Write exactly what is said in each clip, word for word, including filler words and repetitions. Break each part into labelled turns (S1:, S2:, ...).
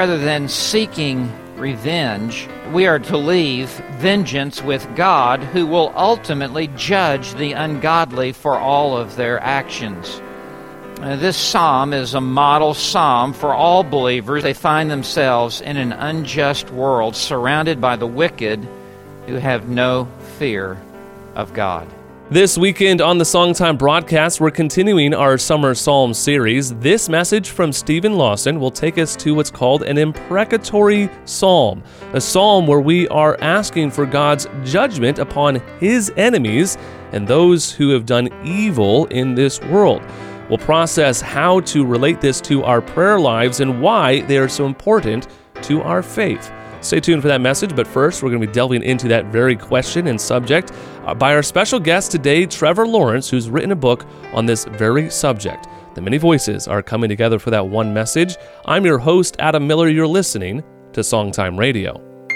S1: rather than seeking revenge, we are to leave vengeance with God, who will ultimately judge the ungodly for all of their actions. Uh, this psalm is a model psalm for all believers. They find themselves in an unjust world, surrounded by the wicked who have no fear of God.
S2: This weekend on the Songtime broadcast, we're continuing our Summer Psalms series. This message from Stephen Lawson will take us to what's called an imprecatory psalm, a psalm where we are asking for God's judgment upon His enemies and those who have done evil in this world. We'll process how to relate this to our prayer lives and why they are so important to our faith. Stay tuned for that message, but first we're going to be delving into that very question and subject uh, by our special guest today, Trevor Lawrence, who's written a book on this very subject. The many voices are coming together for that one message. I'm your host, Adam Miller. You're listening to Songtime Radio.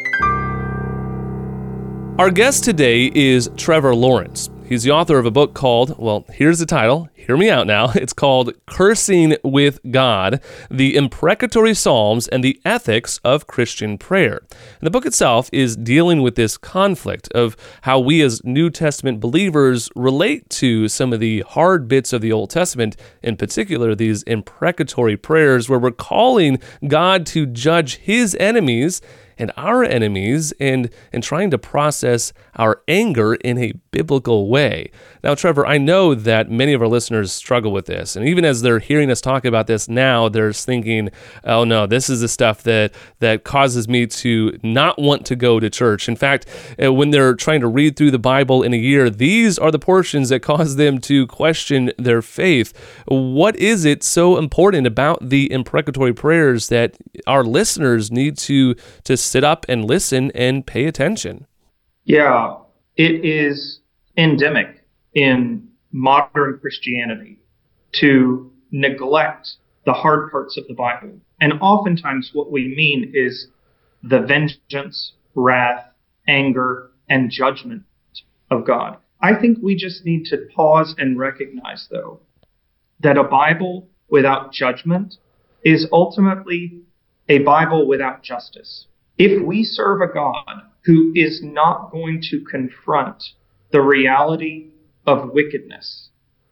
S2: Our guest today is Trevor Lawrence. He's the author of a book called, well, here's the title. Hear me out now. It's called Cursing with God, The Imprecatory Psalms and the Ethics of Christian Prayer. And the book itself is dealing with this conflict of how we as New Testament believers relate to some of the hard bits of the Old Testament, in particular these imprecatory prayers where we're calling God to judge His enemies and our enemies, and, and trying to process our anger in a biblical way. Now, Trevor, I know that many of our listeners struggle with this, and even as they're hearing us talk about this now, they're thinking, oh no, this is the stuff that, that causes me to not want to go to church. In fact, when they're trying to read through the Bible in a year, these are the portions that cause them to question their faith. What is it so important about the imprecatory prayers that our listeners need to, to sit up and listen and pay attention?
S3: Yeah, it is endemic in modern Christianity to neglect the hard parts of the Bible. And oftentimes what we mean is the vengeance, wrath, anger, and judgment of God. I think we just need to pause and recognize, though, that a Bible without judgment is ultimately a Bible without justice. If we serve a God who is not going to confront the reality of wickedness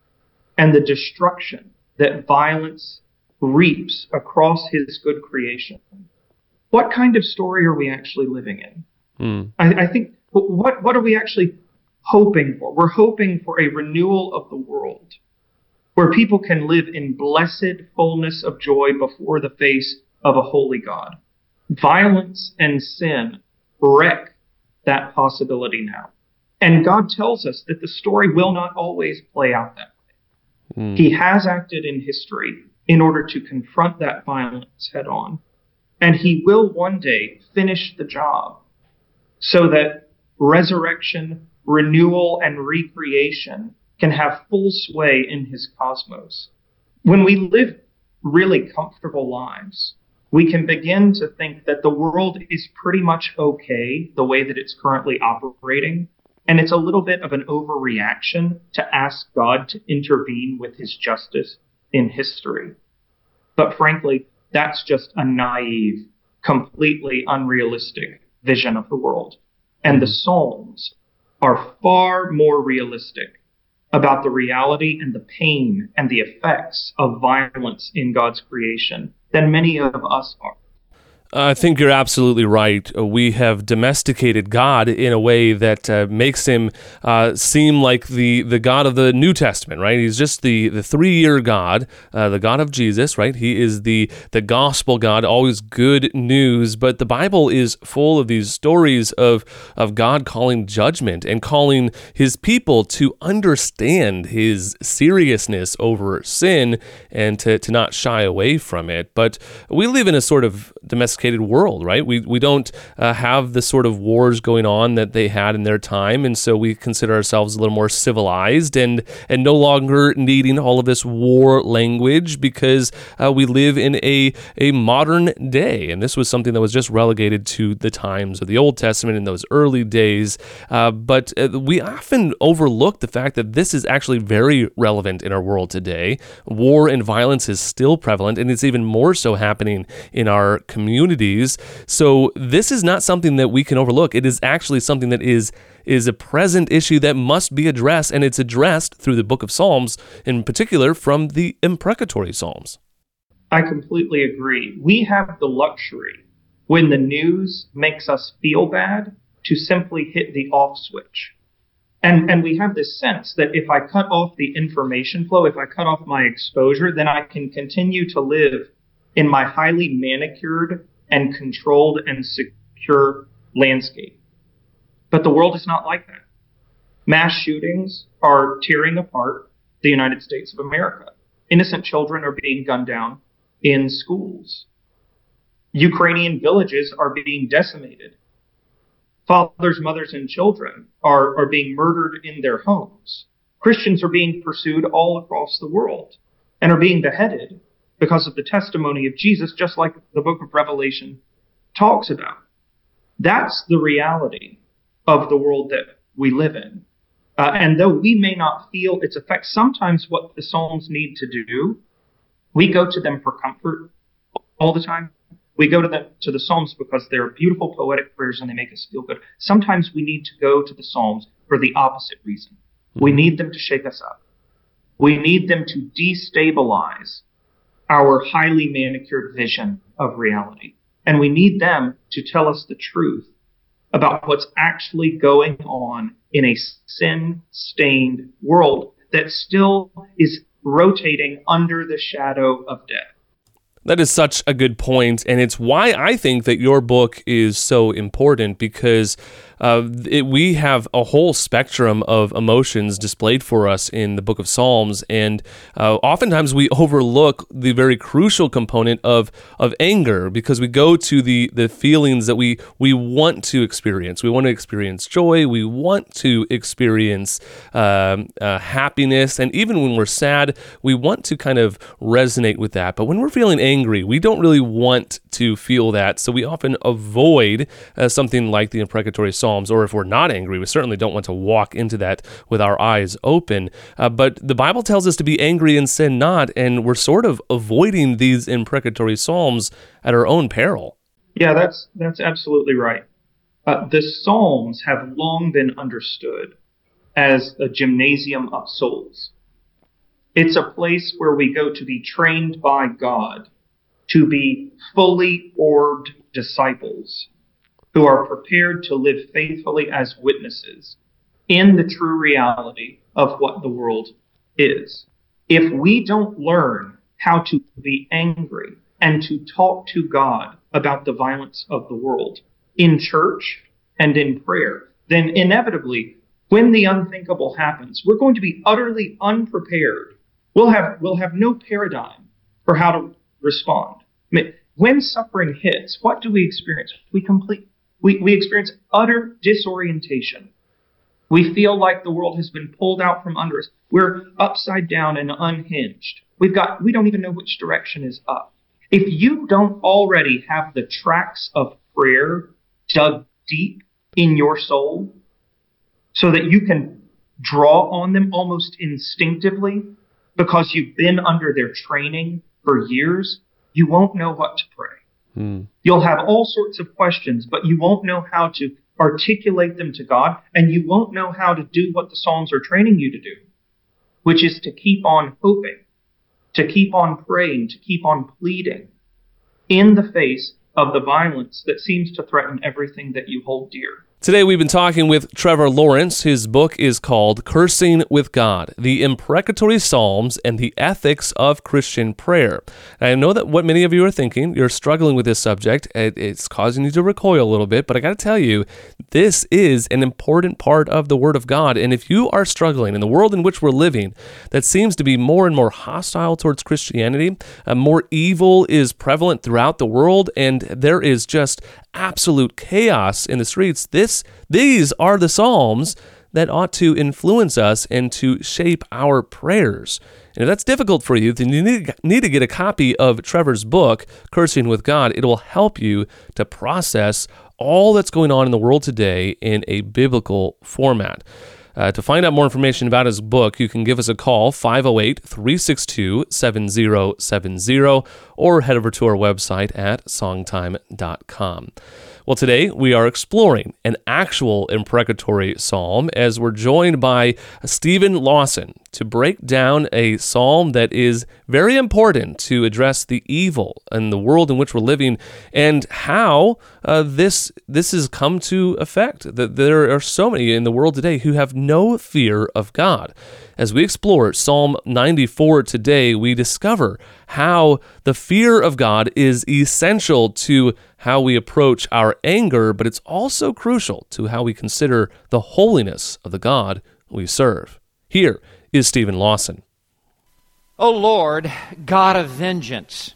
S3: and the destruction that violence reaps across His good creation, what kind of story are we actually living in? Mm. I, I think, what, what are we actually hoping for? We're hoping for a renewal of the world where people can live in blessed fullness of joy before the face of a holy God. Violence and sin wreck that possibility now. And God tells us that the story will not always play out that way. Mm. He has acted in history in order to confront that violence head on. And He will one day finish the job so that resurrection, renewal, and recreation can have full sway in His cosmos. When we live really comfortable lives, we can begin to think that the world is pretty much okay the way that it's currently operating. And it's a little bit of an overreaction to ask God to intervene with His justice in history. But frankly, that's just a naive, completely unrealistic vision of the world. And the Psalms are far more realistic about the reality and the pain and the effects of violence in God's creation than many of us are.
S2: I think you're absolutely right. We have domesticated God in a way that uh, makes Him uh, seem like the, the God of the New Testament, right? He's just the, the three-year God, uh, the God of Jesus, right? He is the, the gospel God, always good news. But the Bible is full of these stories of, of God calling judgment and calling His people to understand His seriousness over sin and to, to not shy away from it. But we live in a sort of domesticated world, right? We we don't uh, have the sort of wars going on that they had in their time, and so we consider ourselves a little more civilized and and no longer needing all of this war language because uh, we live in a a modern day, and this was something that was just relegated to the times of the Old Testament in those early days. Uh, but uh, we often overlook the fact that this is actually very relevant in our world today. War and violence is still prevalent, and it's even more so happening in our community. opportunities. So this is not something that we can overlook. It is actually something that is is a present issue that must be addressed, and it's addressed through the book of Psalms, in particular from the imprecatory Psalms.
S3: I completely agree. We have the luxury, when the news makes us feel bad, to simply hit the off switch. And and we have this sense that if I cut off the information flow, if I cut off my exposure, then I can continue to live in my highly manicured and controlled and secure landscape. But the world is not like that. Mass shootings are tearing apart the United States of America. Innocent children are being gunned down in schools. Ukrainian villages are being decimated. Fathers, mothers, and children are, are being murdered in their homes. Christians are being pursued all across the world and are being beheaded because of the testimony of Jesus, just like the book of Revelation talks about. That's the reality of the world that we live in. Uh, and though we may not feel its effects, sometimes what the Psalms need to do, we go to them for comfort all the time. We go to the, to the Psalms because they're beautiful poetic prayers and they make us feel good. Sometimes we need to go to the Psalms for the opposite reason. We need them to shake us up. We need them to destabilize our highly manicured vision of reality. And we need them to tell us the truth about what's actually going on in a sin-stained world that still is rotating under the shadow of death.
S2: That is such a good point, and it's why I think that your book is so important, because uh, it, we have a whole spectrum of emotions displayed for us in the book of Psalms, and uh, oftentimes we overlook the very crucial component of of anger, because we go to the, the feelings that we, we want to experience. We want to experience joy, we want to experience um, uh, happiness, and even when we're sad, we want to kind of resonate with that. But when we're feeling angry, we don't really want to feel that, so we often avoid uh, something like the imprecatory Psalms. Or if we're not angry, we certainly don't want to walk into that with our eyes open. Uh, but the Bible tells us to be angry and sin not, and we're sort of avoiding these imprecatory Psalms at our own peril.
S3: Yeah, that's that's absolutely right. Uh, the Psalms have long been understood as a gymnasium of souls. It's a place where we go to be trained by God to be fully orbed disciples who are prepared to live faithfully as witnesses in the true reality of what the world is. If we don't learn how to be angry and to talk to God about the violence of the world in church and in prayer, then inevitably, when the unthinkable happens, we're going to be utterly unprepared. We'll have, we'll have no paradigm for how to respond. I mean, when suffering hits, what do we experience? We complete We, we experience utter disorientation. We feel like the world has been pulled out from under us. We're upside down and unhinged. We've got, we don't even know which direction is up. If you don't already have the tracks of prayer dug deep in your soul so that you can draw on them almost instinctively because you've been under their training for years, you won't know what to pray. Hmm. You'll have all sorts of questions, but you won't know how to articulate them to God, and you won't know how to do what the Psalms are training you to do, which is to keep on hoping, to keep on praying, to keep on pleading in the face of the violence that seems to threaten everything that you hold dear.
S2: Today we've been talking with Trevor Lawrence. His book is called Cursing with God, the Imprecatory Psalms and the Ethics of Christian Prayer. And I know that what many of you are thinking, you're struggling with this subject, it's causing you to recoil a little bit, but I got to tell you, this is an important part of the Word of God. And if you are struggling in the world in which we're living, that seems to be more and more hostile towards Christianity, uh, more evil is prevalent throughout the world, and there is just absolute chaos in the streets, this these are the Psalms that ought to influence us and to shape our prayers. And if that's difficult for you, then you need, need to get a copy of Trevor's book, Cursing with God. It will help you to process all that's going on in the world today in a biblical format. Uh, to find out more information about his book, you can give us a call, five oh eight, three six two, seven oh seven oh, or head over to our website at songtime dot com. Well, today we are exploring an actual imprecatory psalm as we're joined by Stephen Lawson to break down a psalm that is very important to address the evil in the world in which we're living and how uh, this this has come to effect. That there are so many in the world today who have no fear of God. As we explore Psalm ninety-four today, we discover how the fear of God is essential to how we approach our anger, but it's also crucial to how we consider the holiness of the God we serve. Here is Stephen Lawson.
S1: O Lord, God of vengeance,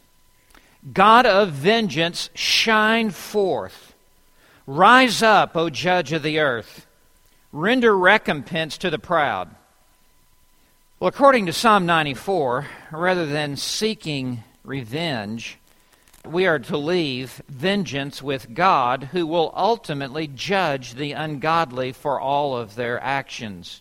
S1: God of vengeance, shine forth. Rise up, O Judge of the earth. Render recompense to the proud. Well, according to Psalm ninety-four, rather than seeking revenge, we are to leave vengeance with God, who will ultimately judge the ungodly for all of their actions.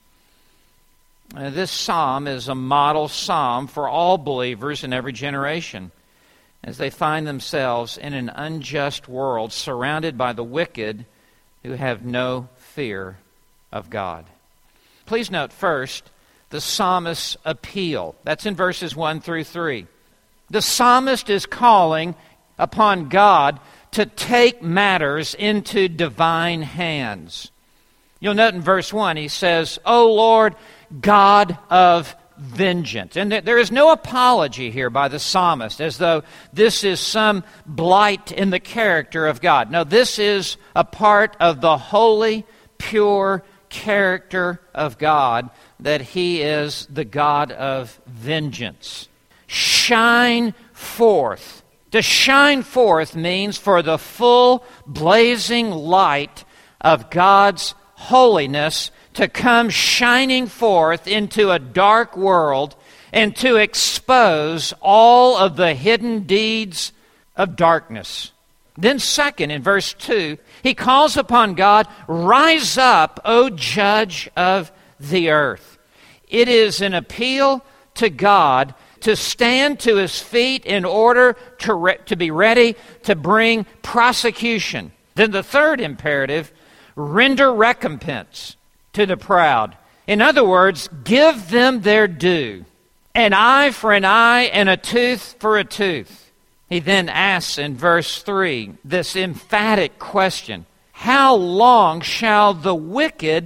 S1: Uh, this psalm is a model psalm for all believers in every generation, as they find themselves in an unjust world surrounded by the wicked who have no fear of God. Please note first the psalmist's appeal. That's in verses one through three. The psalmist is calling upon God to take matters into divine hands. You'll note in verse one, he says, O Lord, God of vengeance. And there is no apology here by the psalmist, as though this is some blight in the character of God. No, this is a part of the holy, pure character of God, that He is the God of vengeance. Shine forth. To shine forth means for the full blazing light of God's holiness to come shining forth into a dark world and to expose all of the hidden deeds of darkness. Then second, in verse two, he calls upon God, rise up, O Judge of the earth. It is an appeal to God to stand to His feet in order to, re- to be ready to bring prosecution. Then the third imperative, render recompense to the proud. In other words, give them their due. An eye for an eye and a tooth for a tooth. He then asks in verse three this emphatic question, how long shall the wicked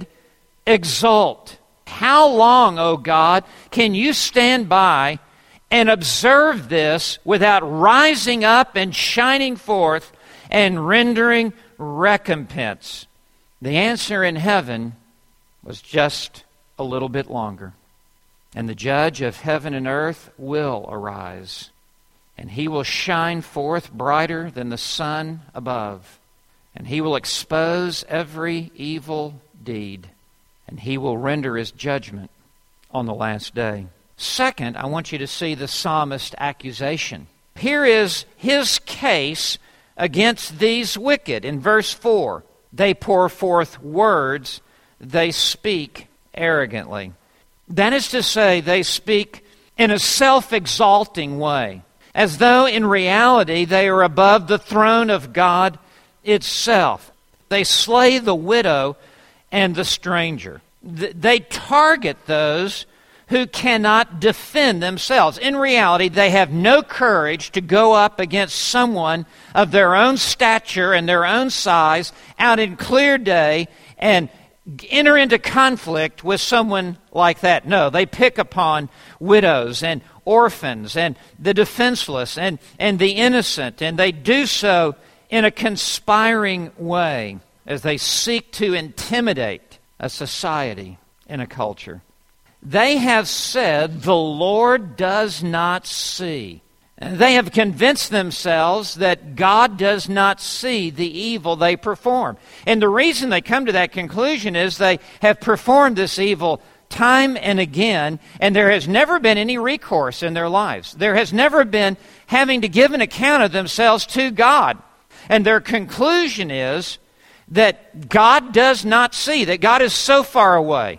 S1: exult? How long, O God, can you stand by and observe this without rising up and shining forth and rendering recompense? The answer in heaven was just a little bit longer. And the Judge of heaven and earth will arise, and He will shine forth brighter than the sun above, and He will expose every evil deed, and He will render His judgment on the last day. Second, I want you to see the psalmist's accusation. Here is his case against these wicked. In verse four, they pour forth words, they speak arrogantly. That is to say, they speak in a self-exalting way, as though in reality they are above the throne of God itself. They slay the widow and the stranger. They target those who cannot defend themselves. In reality, they have no courage to go up against someone of their own stature and their own size out in clear day and enter into conflict with someone like that. No, they pick upon widows and orphans and the defenseless and, and the innocent, and they do so in a conspiring way as they seek to intimidate a society and a culture. They have said, the Lord does not see. They have convinced themselves that God does not see the evil they perform. And the reason they come to that conclusion is they have performed this evil time and again, and there has never been any recourse in their lives. There has never been having to give an account of themselves to God. And their conclusion is that God does not see, that God is so far away.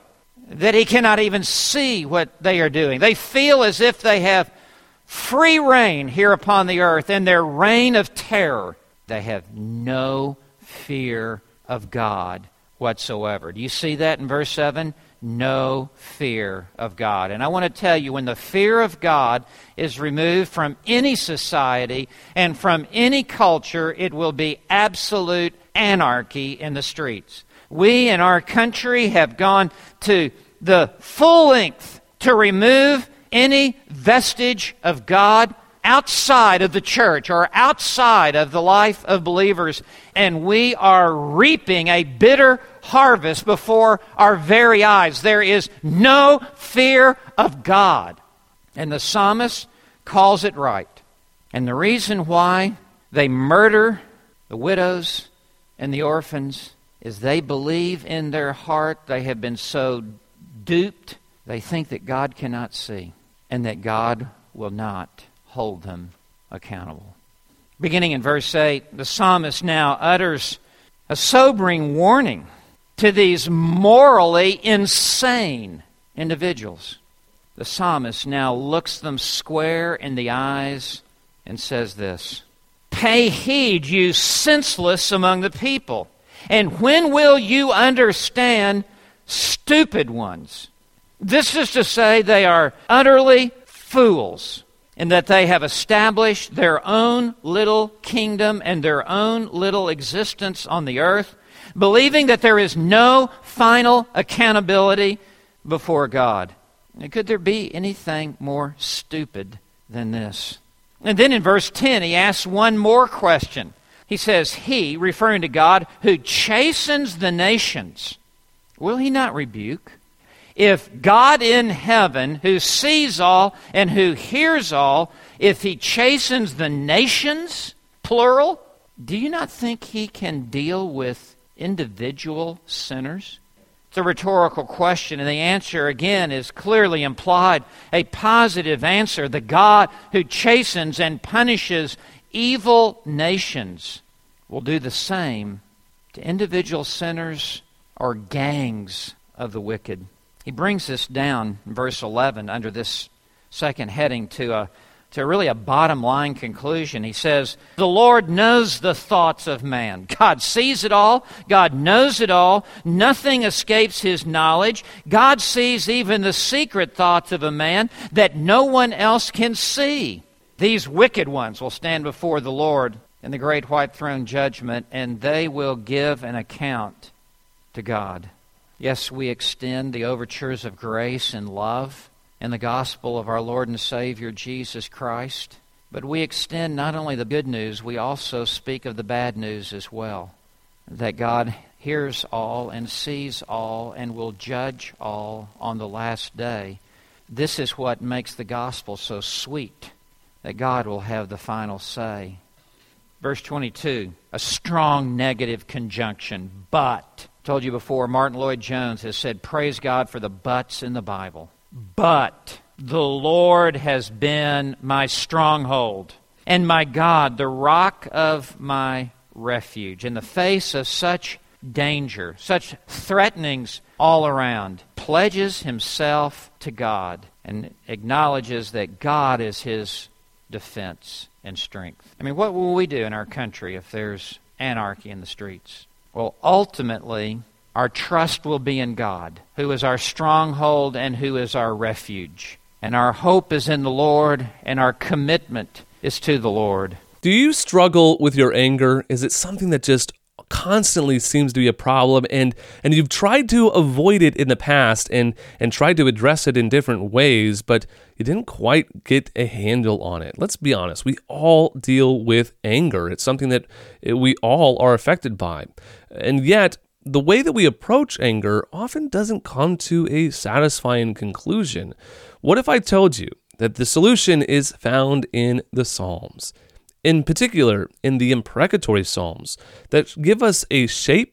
S1: that he cannot even see what they are doing. They feel as if they have free reign here upon the earth, and their reign of terror. They have no fear of God whatsoever. Do you see that in verse seven? No fear of God. And I want to tell you, when the fear of God is removed from any society and from any culture, it will be absolute anarchy in the streets. We in our country have gone to the full length to remove any vestige of God outside of the church or outside of the life of believers, and we are reaping a bitter harvest before our very eyes. There is no fear of God. And the psalmist calls it right. And the reason why they murder the widows and the orphans is they believe in their heart they have been so duped, they think that God cannot see and that God will not hold them accountable. Beginning in verse eight, the psalmist now utters a sobering warning to these morally insane individuals. The psalmist now looks them square in the eyes and says this: "Pay heed, you senseless among the people, and when will you understand, stupid ones?" This is to say they are utterly fools, in that they have established their own little kingdom and their own little existence on the earth, believing that there is no final accountability before God. Now, could there be anything more stupid than this? And then in verse ten, he asks one more question. He says, "He," referring to God, "who chastens the nations, will he not rebuke? If God in heaven, who sees all and who hears all, if he chastens the nations," plural, "do you not think he can deal with individual sinners?" It's a rhetorical question, and the answer, again, is clearly implied. A positive answer. The God who chastens and punishes evil nations will do the same to individual sinners or gangs of the wicked. He brings this down in verse eleven under this second heading to a to really a bottom line conclusion. He says, "The Lord knows the thoughts of man." God sees it all. God knows it all. Nothing escapes his knowledge. God sees even the secret thoughts of a man that no one else can see. These wicked ones will stand before the Lord in the great white throne judgment, and they will give an account to God. Yes, we extend the overtures of grace and love and the gospel of our Lord and Savior Jesus Christ, but we extend not only the good news, we also speak of the bad news as well, that God hears all and sees all and will judge all on the last day. This is what makes the gospel so sweet, that God will have the final say. Verse twenty-two, a strong negative conjunction, but. Told you before, Martin Lloyd-Jones has said, praise God for the buts in the Bible. But the Lord has been my stronghold and my God, the rock of my refuge. In the face of such danger, such threatenings all around, pledges himself to God and acknowledges that God is his defense and strength. I mean, what will we do in our country if there's anarchy in the streets? Well, ultimately, our trust will be in God, who is our stronghold and who is our refuge. And our hope is in the Lord, and our commitment is to the Lord.
S2: Do you struggle with your anger? Is it something that just constantly seems to be a problem, and, and you've tried to avoid it in the past and, and tried to address it in different ways, but you didn't quite get a handle on it? Let's be honest. We all deal with anger. It's something that we all are affected by. And yet, the way that we approach anger often doesn't come to a satisfying conclusion. What if I told you that the solution is found in the Psalms? In particular, in the imprecatory Psalms that give us a shape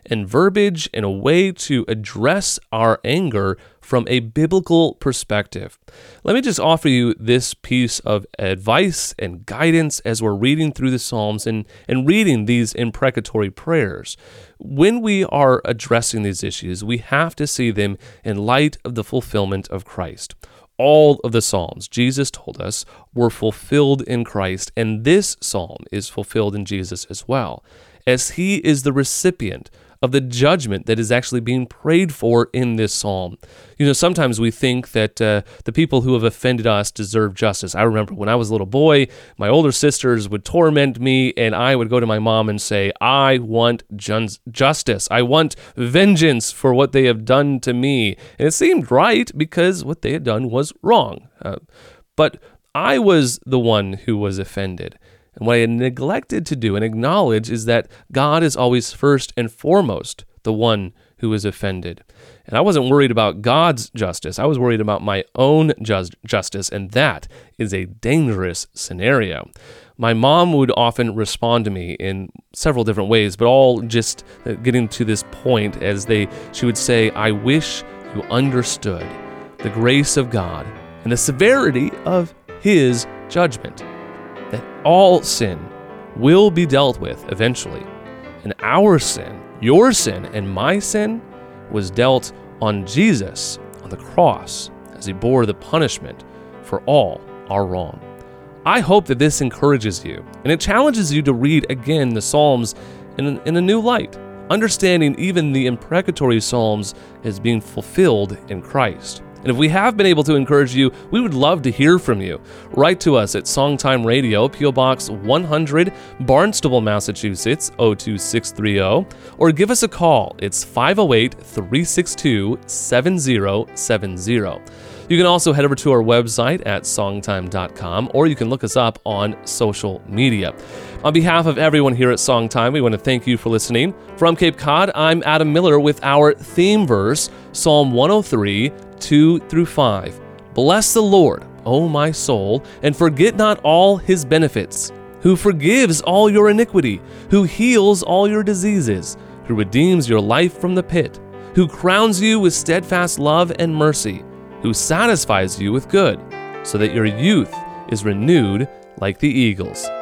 S2: and verbiage and a way to address our anger from a biblical perspective. Let me just offer you this piece of advice and guidance as we're reading through the Psalms and, and reading these imprecatory prayers. When we are addressing these issues, we have to see them in light of the fulfillment of Christ. All of the Psalms, Jesus told us, were fulfilled in Christ, and this Psalm is fulfilled in Jesus as well, as he is the recipient of the judgment that is actually being prayed for in this psalm. You know, sometimes we think that uh, the people who have offended us deserve justice. I remember when I was a little boy, my older sisters would torment me, and I would go to my mom and say, I want jun- justice. I want vengeance for what they have done to me. And it seemed right because what they had done was wrong. Uh, but I was the one who was offended. And what I had neglected to do and acknowledge is that God is always first and foremost the one who is offended. And I wasn't worried about God's justice. I was worried about my own just, justice, and that is a dangerous scenario. My mom would often respond to me in several different ways, but all just getting to this point as they, she would say, I wish you understood the grace of God and the severity of his judgment. That all sin will be dealt with eventually. And our sin, your sin, and my sin was dealt on Jesus on the cross as he bore the punishment for all our wrong. I hope that this encourages you, and it challenges you to read again the Psalms in, in a new light, understanding even the imprecatory Psalms as being fulfilled in Christ. And if we have been able to encourage you, we would love to hear from you. Write to us at Songtime Radio, P O Box one hundred, Barnstable, Massachusetts, oh two six three oh, or give us a call. It's five oh eight, three six two, seven oh seven oh. You can also head over to our website at songtime dot com, or you can look us up on social media. On behalf of everyone here at Songtime, we want to thank you for listening. From Cape Cod, I'm Adam Miller with our theme verse, Psalm one oh three, two through five. Bless the Lord, O my soul, and forget not all his benefits, who forgives all your iniquity, who heals all your diseases, who redeems your life from the pit, who crowns you with steadfast love and mercy, who satisfies you with good, so that your youth is renewed like the eagles.